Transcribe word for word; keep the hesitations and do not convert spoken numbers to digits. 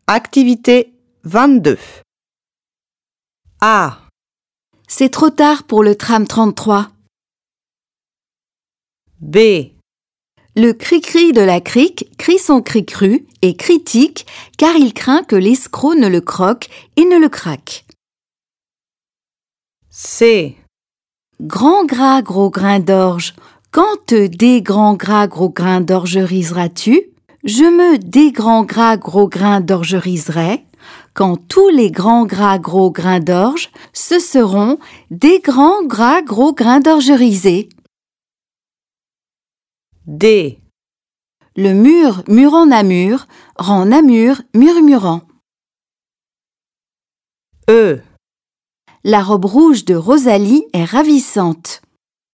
Activité vingt-deux. A. C'est trop tard pour le tram trente-trois. B. Le cri-cri de la crique crie son cri-cru et critique car il craint que l'escroc ne le croque et ne le craque. C. Grand gras gros grain d'orge, quand te des grands gras gros grains d'orgeriseras-tu? Je me des grands gras gros grains d'orgeriserai, quand tous les grands gras gros grains d'orge, ce seront des grands gras gros grains d'orgerisés. D. Le mur murant Namur rend Namur murmurant. E. La robe rouge de Rosalie est ravissante.